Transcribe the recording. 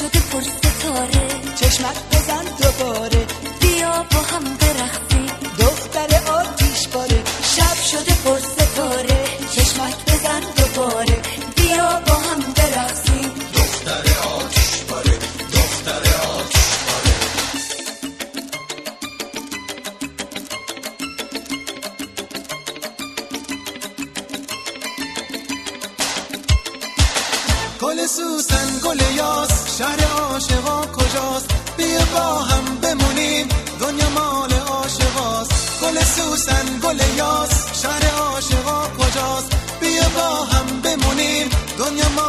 شده پر ستاره، چشمک بزن دوباره، بیا با هم برقصیم دختر آتیش باره. شب شده پر ستاره، چشمک بزن دوباره، بیا با هم برقصیم دختر آتیش باره، دختر آتیش باره. گل سوسن گل یاس، شهر عاشقا کجاست؟ بیا با هم بمونیم، دنیا مال عاشقاست. گل سوسن گل یاس، شهر عاشقا کجاست؟ بیا با هم بمونیم، دنیا مال